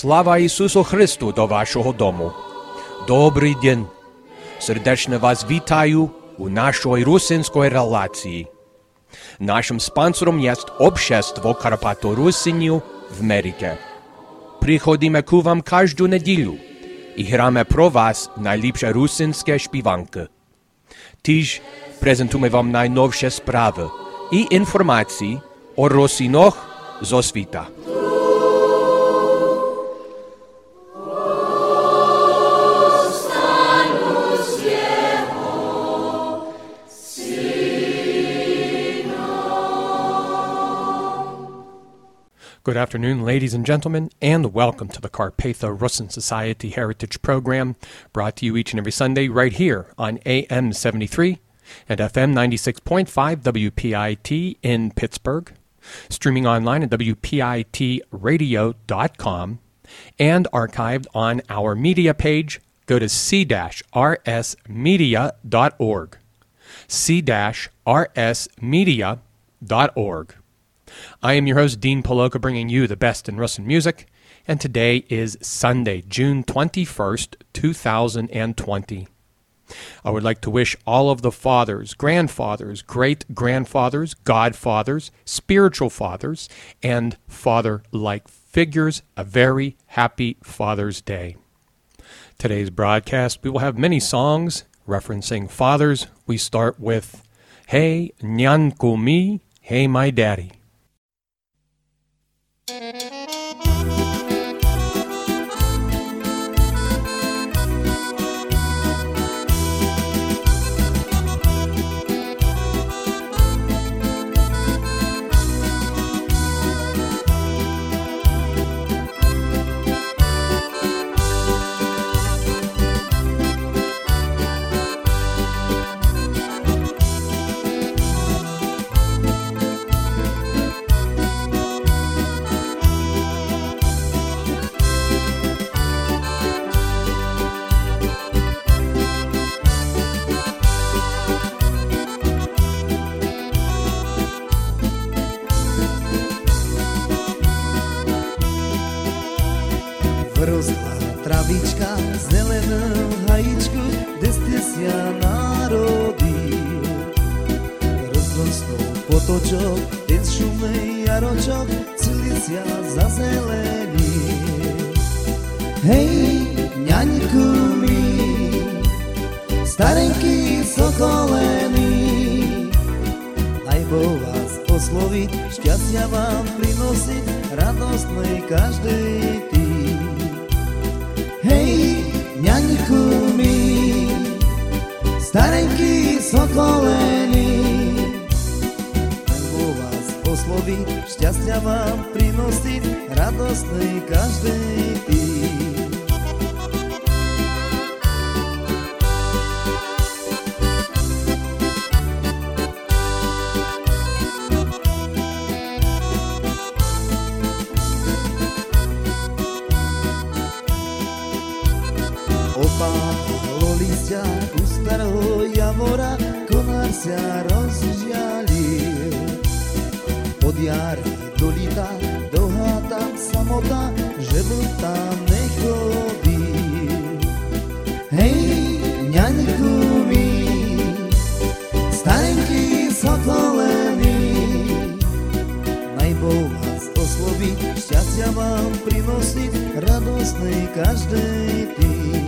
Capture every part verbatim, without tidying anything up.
Слава Ісусу Христу до вашого дому. Добрий день. Сердечно вас вітаю у нашій русинській релації. Нашим спонсором є Общество Карпато-Русинів в Америке. Приходимо к вам кожну неділю і граємо про вас найліпші русинські співанки. Тож презентуємо вам найновші справи і інформації о русинах зо світа. Good afternoon, ladies and gentlemen, and welcome to the Carpatho-Russin Society Heritage Program, brought to you each and every Sunday right here on A M seventy-three and F M ninety-six point five W P I T in Pittsburgh, streaming online at W P I T radio dot com, and archived on our media page. Go to c r s media dot org, c r s media dot org. I am your host, Dean Poloka, bringing you the best in Russin music, and today is Sunday, June twenty-first, two thousand twenty. I would like to wish all of the fathers, grandfathers, great-grandfathers, godfathers, spiritual fathers, and father-like figures a very happy Father's Day. Today's broadcast, we will have many songs referencing fathers. We start with, Hey, Nyanko Mi, Hey, My Daddy. Вросла травичка, зелену гаїчку, десь ти ся народив. Розроснув поточок, десь шумний ярочок, цілися зазелені. Гей, няньку мій, старенький соколений, най Бог вас пословить, щастя вам приносить, радостний каждий ти. Hej, nяньку мій, старенький соколений, хай Бог вас пословить, щастя вам приносить, радостний каждий ти. Опало листя у старого явора, конарся розжалів. Od jary do lita, doha tam samota, żeby tam nie chodził. Hej, nяньку mi, starenький sokoleний, най Бог вас osloví, щастя вам приносить, радостный каждый ти.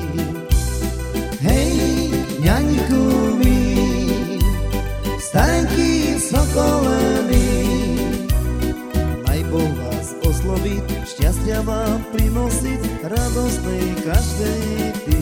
Hej, nяньку mi, starenький sokolený, най Бог вас osloví, щастя вам приносить, радостный каждый ty.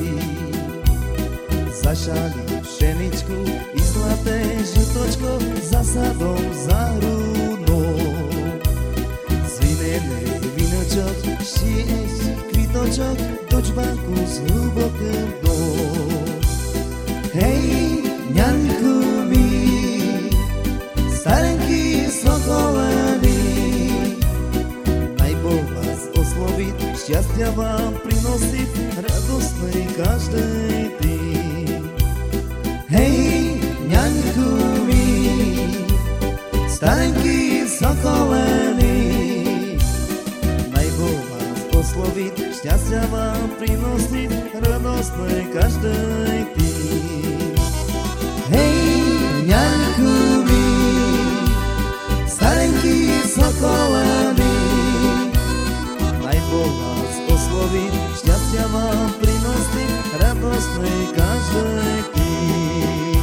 Zašali pšeničku i zlaté žutočko, za sadom za runou. Zvinený vinočok, šiest kvitočok, do čbanku s hlubokým dnom. Hej, nяньку mi, starenький sokolený, най Бог вас osloviť, šťastia vám prinosiť, radostnej každej ty. Hej, nяньку mi, starenький sokolený, най Бог vás osloviť, Šťastia vám prinosiť radostnej každej tým. Hej, Janku mi, starenky sokolany, naj Boh vás osloví, šťastia vám prinosiť radostnej každej tým.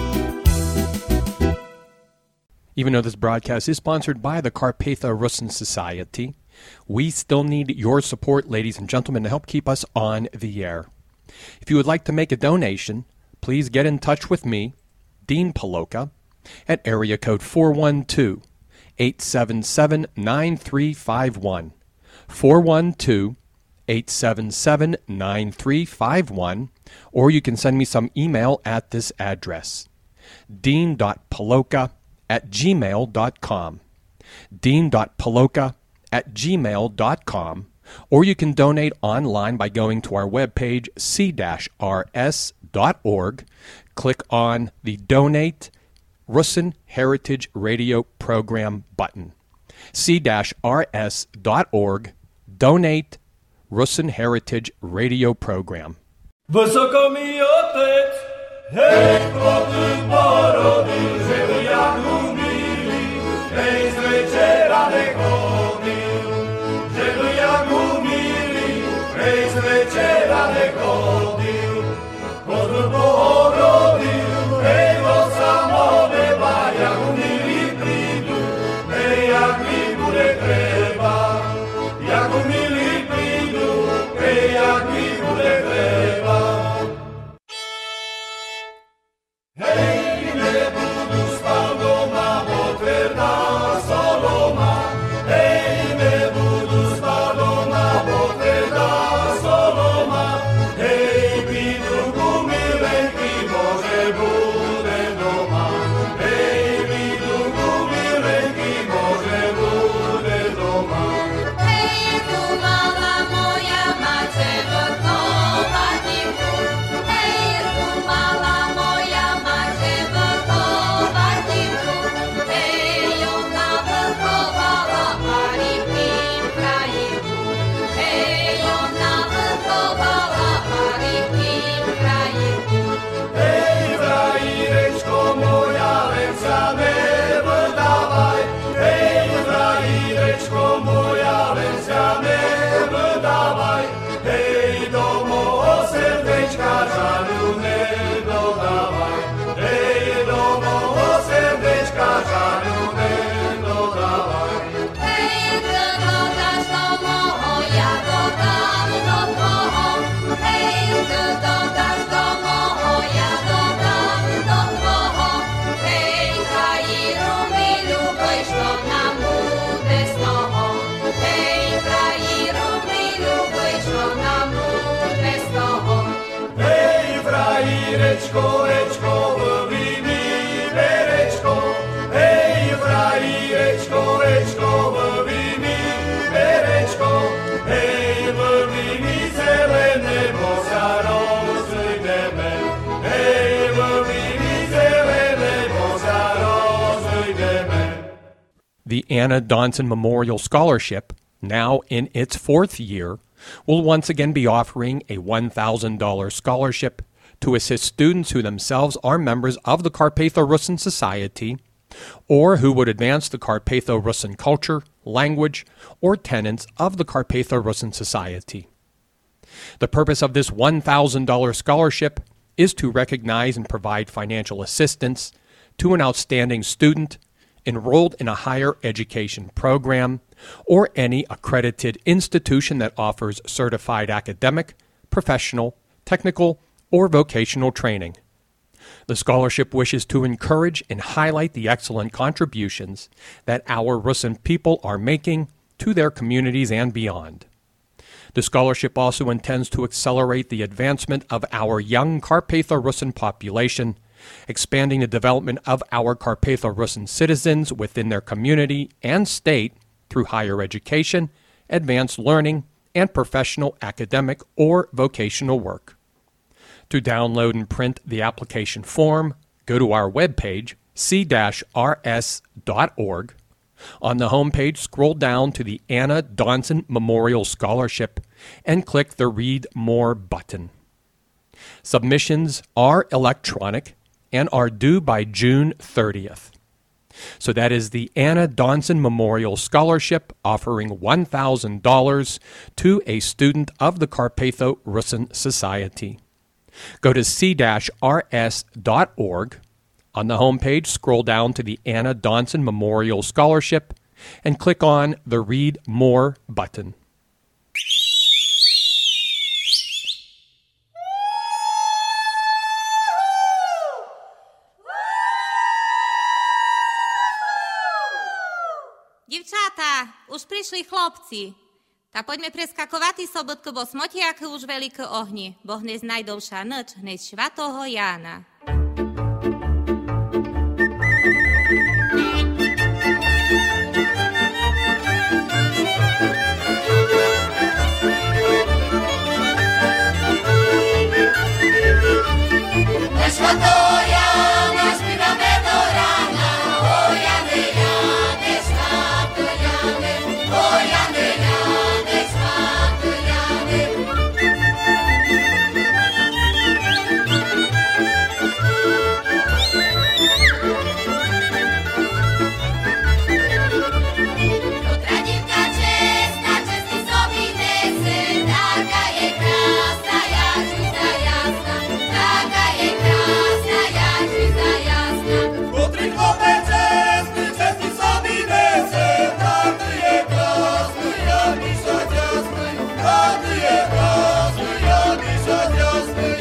Even though this broadcast is sponsored by the Carpatho Rusyn Society, we still need your support, ladies and gentlemen, to help keep us on the air. If you would like to make a donation, please get in touch with me, Dean Paloka, at area code four one two, eight seven seven, nine three five one. four one two, eight seven seven, nine three five one, or you can send me some email at this address, dean.paloka at gmail dot com. dean.paloka at gmail dot com, or you can donate online by going to our webpage, c r s dot org. Click on the Donate Rusyn Heritage Radio Program button. c r s dot org, Donate Rusyn Heritage Radio Program. Wysoko mi otec, hej, chłopy porodil, żeby jak umili, hej, z wieczera nie chodził, żeby jak umili, hej, z wieczera nie chodził, chłopy porodil, hej, do samo nieba, jak umili przyjdą, hej, jak mi bude treba, jak umili przyjdą, hej, jak mi bude treba. Hej, nie budu spał doma, bo tvrda soloma. Hej, nie budu spał doma, bo tvrda soloma. Hej, prídu ku milenky, może bude doma. Hej, prídu ku milenky, może bude doma. Hej, tu mala moja macie wychowativku. Hej, tu mala moja macie wychowativku. Hej, ona wychowała Mariki w krajku. Hej, ona wychowała Mariki w krajku. Hej, frajirečko moja, len sa nevydávaj. Hej, frajirečko moja, len sa nevydávaj. Hej, do môjho srdečka žaľu nedodávaj. Hej, do môjho srdečka žaľu nedodávaj. Hej, ty dodaš do moho, ja dodám do tvoho. Hej, ty dodaš do moho, ja dodám do tvoho. Hej, krajíru mi ľúbej, što nám bude z toho. Hej, krajíru mi ľúbej, što nám bude z toho. Hej, frajirečko, rečko, vlví mi berečko. Hej, frajirečko, rečko, vlví mi berečko. Hej, vlví mi zelené, bo sa rozejdeme. Hej, vlví mi zelené, bo sa rozejdeme. The Anna Donson Memorial Scholarship, now in its fourth year, will once again be offering a one thousand dollars scholarship to assist students who themselves are members of the Carpatho Rusyn Society or who would advance the Carpatho Rusyn culture, language, or tenets of the Carpatho Rusyn Society. The purpose of this one thousand dollars scholarship is to recognize and provide financial assistance to an outstanding student enrolled in a higher education program or any accredited institution that offers certified academic, professional, technical, or vocational training. The scholarship wishes to encourage and highlight the excellent contributions that our Rusyn people are making to their communities and beyond. The scholarship also intends to accelerate the advancement of our young Carpatho Rusyn population, expanding the development of our Carpatho Rusyn citizens within their community and state through higher education, advanced learning, and professional, academic, or vocational work. To download and print the application form, go to our webpage, c r s dot org, On the homepage, scroll down to the Anna Donson Memorial Scholarship and click the Read More button. Submissions are electronic and are due by June thirtieth. So that is the Anna Donson Memorial Scholarship offering one thousand dollars to a student of the Carpatho-Russin Society. Go to c dash r s dot org. On the homepage, scroll down to the Anna Donson Memorial Scholarship and click on the Read More button. Divčátá, už prišli chlopci. Ta poďme preskakovati sobotku, bo smotiaky už veľké ohni, bo hneď najdovšia noč, hneď švatoho Jána. Švatoho Jána zpíváme do rána, o Jane, Jane, svato Jane, o Jane, Jane, svato Jane. Otra divka čestná, čestný sobí nese, taká je krásna, jak žuta jasná, taká je krásna, jak žuta jasná. Potri chlopec cestný, cestný sobí nese, taký je krásny, jak písať jasný, taký je krásny, jak písať jasný.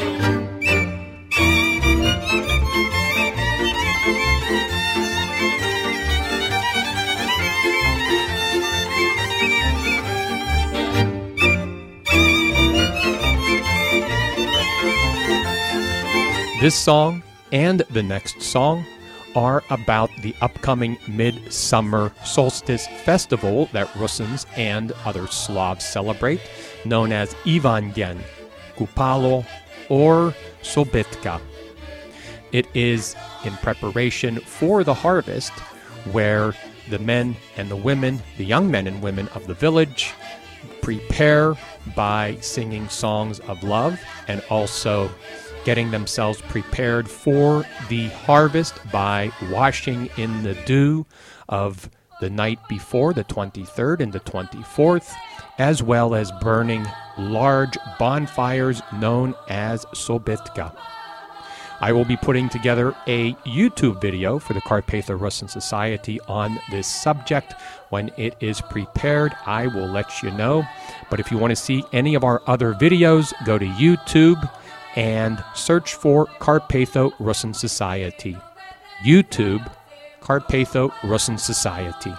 This song and the next song are about the upcoming Midsummer Solstice Festival that Russins and other Slavs celebrate, known as Ivangen, Kupalo, or Sobitka. It is in preparation for the harvest, where the men and the women, the young men and women of the village, prepare by singing songs of love and also getting themselves prepared for the harvest by washing in the dew of the night before, the twenty-third and the twenty-fourth, as well as burning large bonfires known as Sobitka. I will be putting together a YouTube video for the Carpatho-Russin Society on this subject. When it is prepared, I will let you know. But if you want to see any of our other videos, go to YouTube and search for Carpatho-Russin Society. YouTube, Carpatho-Russin Society.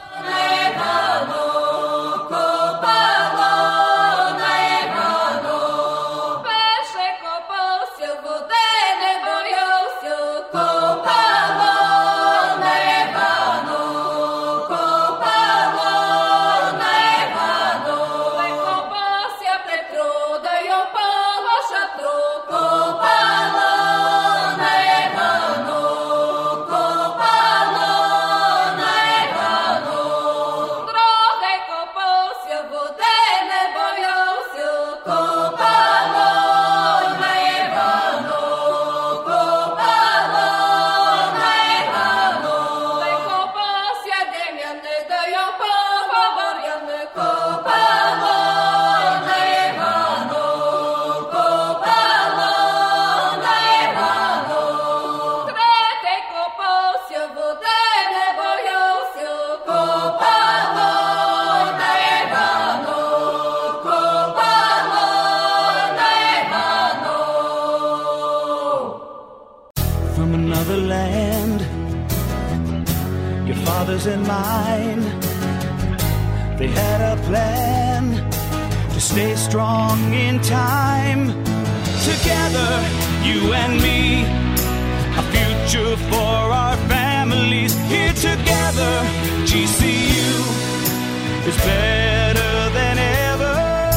From another land, your fathers and mine, they had a plan to stay strong in time. Together, you and me, a future for our families. Here together, G C U is better than ever.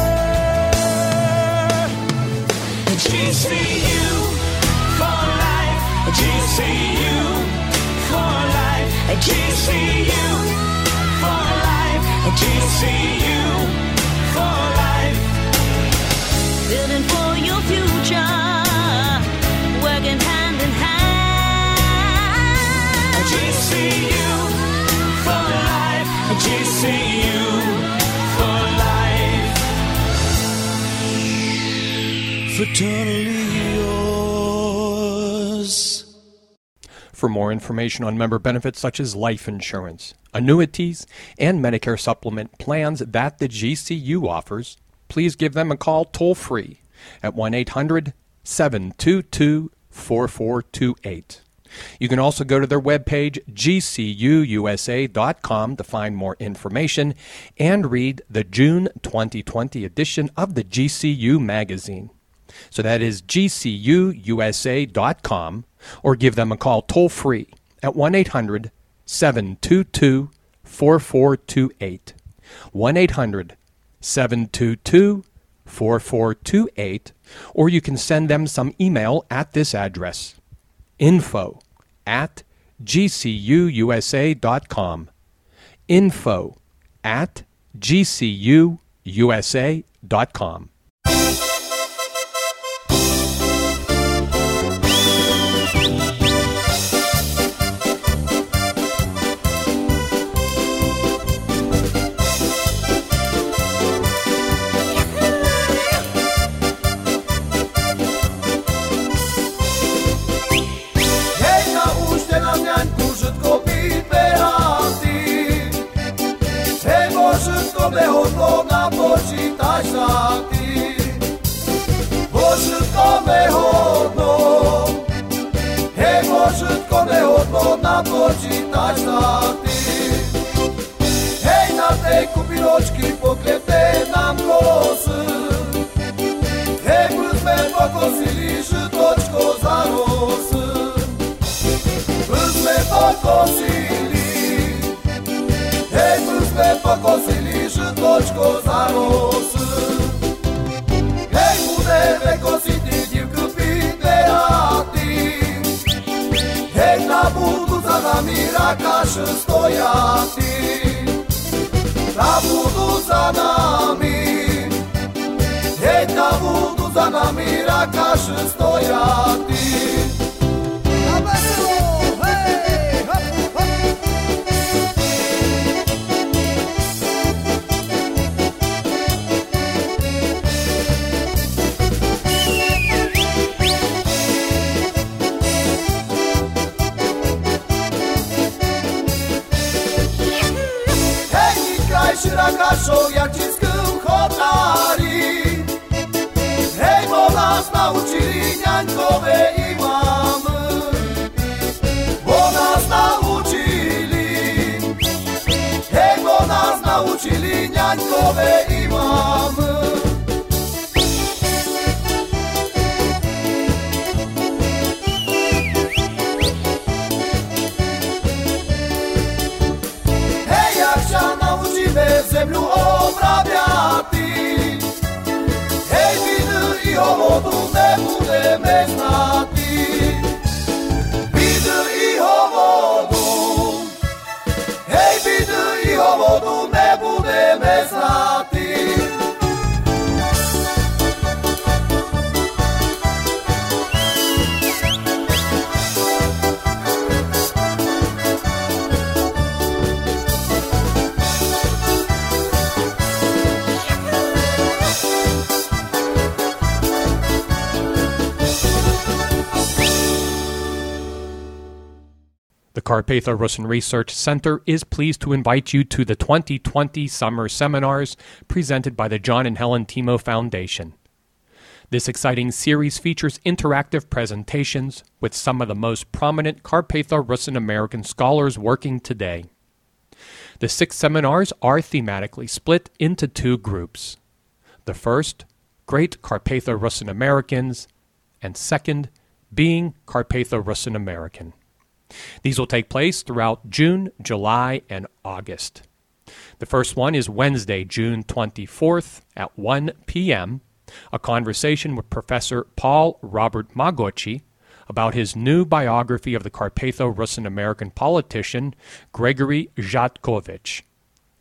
G C U for life, G C U for life, G C U G C U for life. Building for your future, working hand in hand. G C U for life. G C U for life. Fraternally yours. For more information on member benefits such as life insurance, annuities, and Medicare supplement plans that the G C U offers, please give them a call toll-free at one eight hundred seven two two four four two eight. You can also go to their webpage, G C U U S A dot com, to find more information and read the June twenty twenty edition of the G C U magazine. So that is G C U U S A dot com, or give them a call toll-free at one eight hundred seven two two four four two eight. one eight hundred seven two two four four two eight, or you can send them some email at this address, info at G C U U S A dot com, info at G C U U S A dot com. Nehodno počítaš sa ty, Božutko nehodno, hej Božutko nehodno napočítaš sa ty. Hej na tej kupiločky poklepte nám kosy, hej my sme pokosili žitočko za rosy, my sme pokosili, hej my sme pokosili žitočko za rosy. Hej budeme kosiť divku pite a ty, hej na budu za nami rakaš stoja ty, na budu za nami, hej na budu za nami rakaš stoja ty. Na veselo, hej, hop, hop. Rakašov, jak českou chotári, hej, bo nás naučili ňaňkové imámy, bo nás naučili, hej, bo nás naučili ňaňkové imámy. Zemľu obrabiaty, hej, vidu i hovodu nebudeme znati, vidu i hovodu, hej, vidu i hovodu nebudeme znati. The Carpatho Russin Research Center is pleased to invite you to the twenty twenty Summer Seminars presented by the John and Helen Timo Foundation. This exciting series features interactive presentations with some of the most prominent Carpatho Russin American scholars working today. The six seminars are thematically split into two groups. The first, Great Carpatho Russin Americans, and second, Being Carpatho Russin American. These will take place throughout June, July, and August. The first one is Wednesday, June twenty-fourth at one p.m., a conversation with Professor Paul Robert Magocci about his new biography of the Carpatho Russin American politician Gregory Zhatkovich.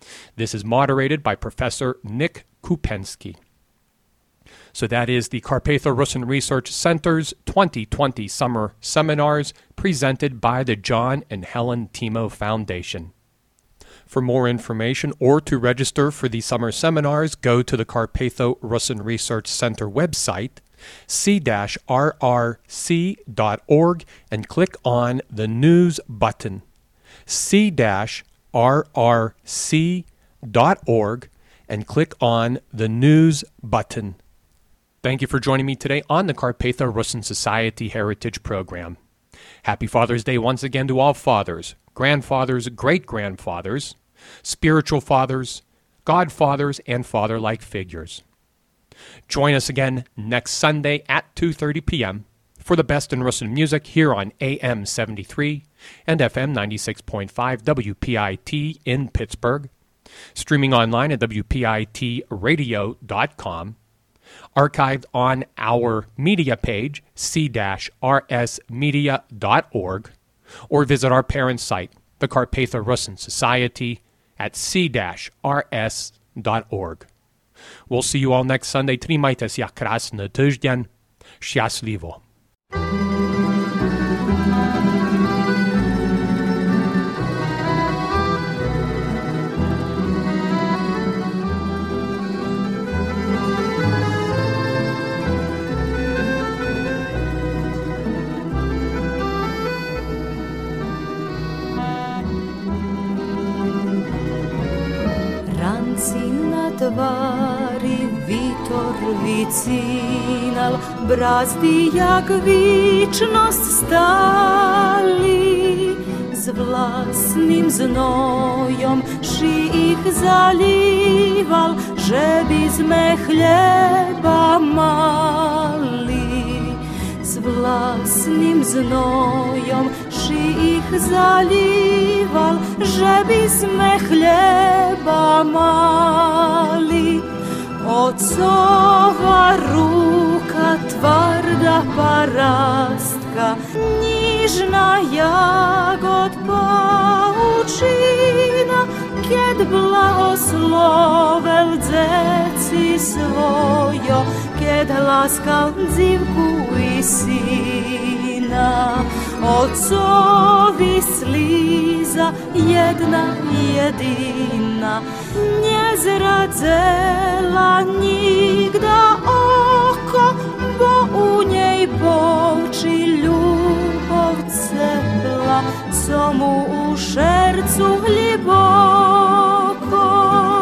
This is moderated by Professor Nick Kupensky. So that is the Carpatho-Russin Research Center's twenty twenty Summer Seminars presented by the John and Helen Timo Foundation. For more information or to register for the summer seminars, go to the Carpatho-Russin Research Center website, c dash r r c dot org, and click on the News button. c dash r r c dot org and click on the News button. Thank you for joining me today on the Carpatho-Russin Society Heritage Program. Happy Father's Day once again to all fathers, grandfathers, great-grandfathers, spiritual fathers, godfathers, and father-like figures. Join us again next Sunday at two thirty p.m. for the best in Russin music here on A M seventy-three and F M ninety-six point five W P I T in Pittsburgh, streaming online at W P I T radio dot com, archived on our media page, c dash r s media dot org, or visit our parent site, the Carpatho-Russin Society, at c dash r s dot org. We'll see you all next Sunday. Trimajte se krásny týždeň. Šťastlivo. Tvari vitor vicinal, brazdi jak vičnost stali, s vlasnim znojom ši ih zalival, že bizme hljeba mali. S vlasnim znojom ši ih zalival, že bizme hljeba mali. Ocova ruka tvarda parastka, nižna jagod paučina, kjed blagoslovel dzeci svojo, kjed laskal dzivku i sina. Ocovi sliza jedna jedina, nje zradzela nigda oko, bo u njej poči ljubov cepla, co mu u šercu gliboko.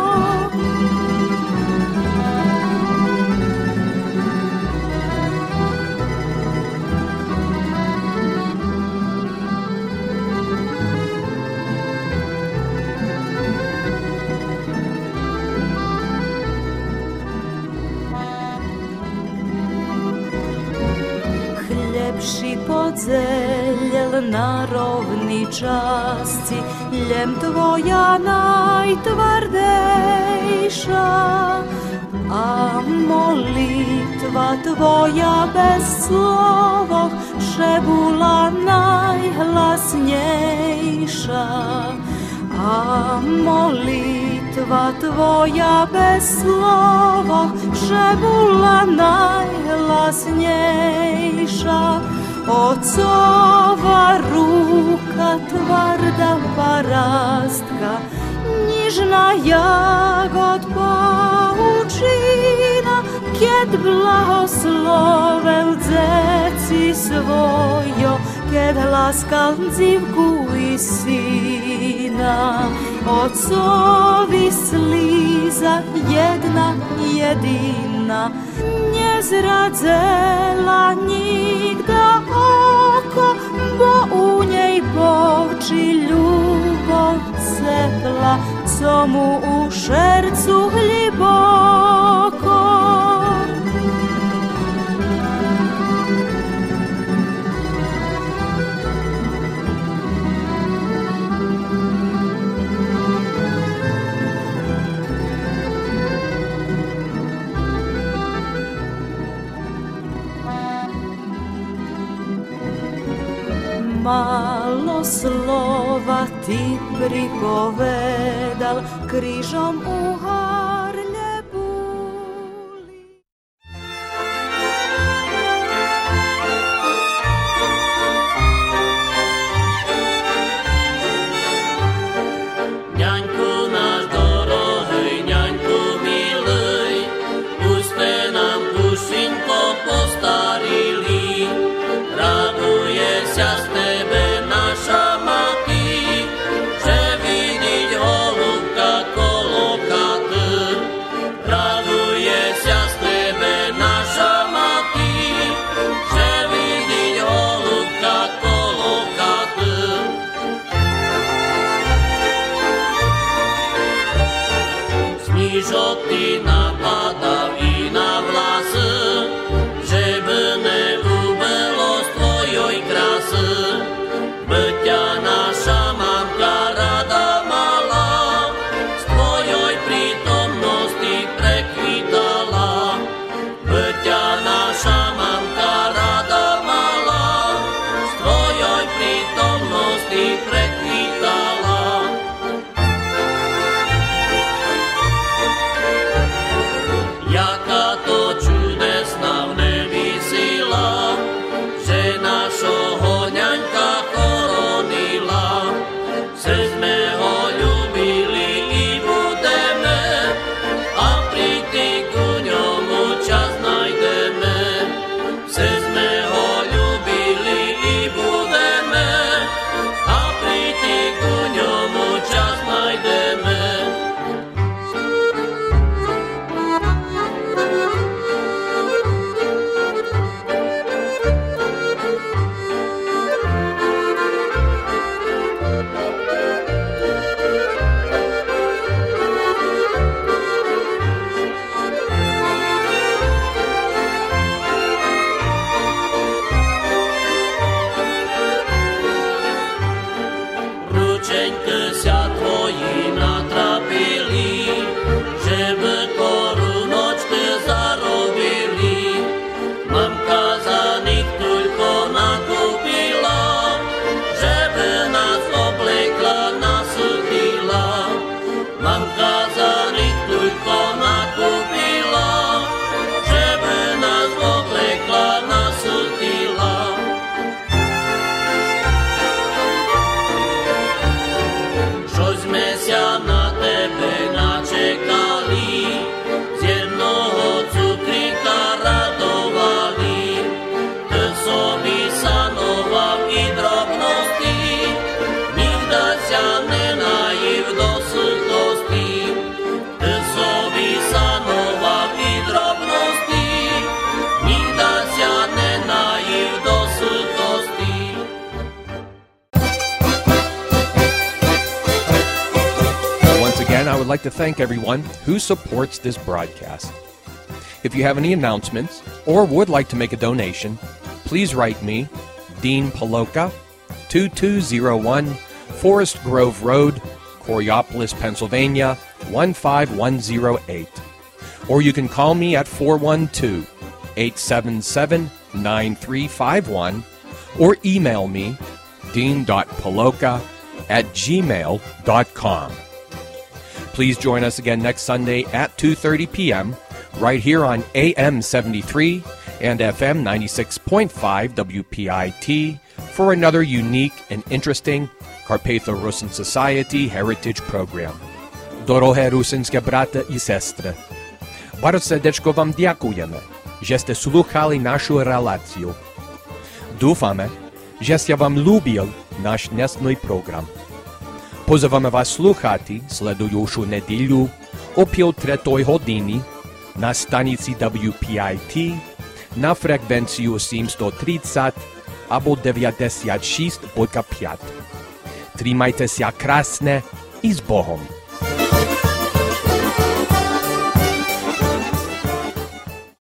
Podzeljel na rovni časci, ljem tvoja najtvardejša, a molitva tvoja bez slovov šebula najhlasnejša. A molitva tvoja bez slovov šebula najhlasnejša. Ocova ruka tvarda parastka, nižna jagod paučina, kjed blagoslovel dzeci svojo, kjed laskal dzivku i sina. Ocovi sliza jedna jedina, nje zradzela nigda oko, bo u njej poči ljubov cepla, co mu u šercu gliboko. Ma malo slova ti pripovedal, križom u harlje buli. Ňaňku náš dorohej, ňaňku milej, už ste nám kušinko postarili. Raduje sa z tebe naša mati, že vidieť holubka kolo chaty. Raduje sa z tebe naša mati, že vidieť holubka kolo chaty. Snížoty napadal i na vlasy, že by neubelo z tvojoj krasy. Byťa naša mamka rada mala, z tvojoj prítomnosti prekvitala. Byťa naša mamka rada mala, z tvojoj prítomnosti prekvitala. Jaká to čudesná v nebi sila, že našoho ňaňka koronila. Se sme ho ľúbili i budeme, a príti ku ňomu čas najdeme. Se sme ho ľúbili i budeme, a príti ku ňomu čas najdeme. Ručeňke sa tvoji natrapili, že by korunočky zarobili. Mamka za nich toľko nakúpila, že by nás oblekla, nasytila. Mamka za nich toľko nakúpila, že by nás oblekla, nasytila. Čo sme sa na tebe načekali, z jednoho cukrika radovali. Ty sobi sanoval i drobnosti, nikda sa nenajiv do sytosti. Ty sobi sanoval i drobnosti, nikda sa nenajiv do sytosti. Once again, I would like to thank everyone who supports this broadcast. If you have any announcements or would like to make a donation, please write me, Dean Paloka, two two zero one Forest Grove Road, Coriopolis, Pennsylvania, one five one zero eight. Or you can call me at four one two, eight seven seven, nine three five one or email me, dean.paloka at gmail dot com. Please join us again next Sunday at two thirty p.m. right here on A M seventy-three and F M ninety-six point five W P I T for another unique and interesting Carpatho-Rusyn Society Heritage Program. Dorohé rusynské brata i sestry, bardzo serdeczko Wam dziękujemy, że ste słuchali naszą relację. Dúfame, že ste Wam lubil nasz dnesný program. Pozývame vás slúchať sledujúšu nedíľu o pol tretej hodiny na stanici W P I T na frekvenciu sedemsto tridsať alebo deväťdesiatšesť bodka päť. Trímajte sa krásne i s Bohom.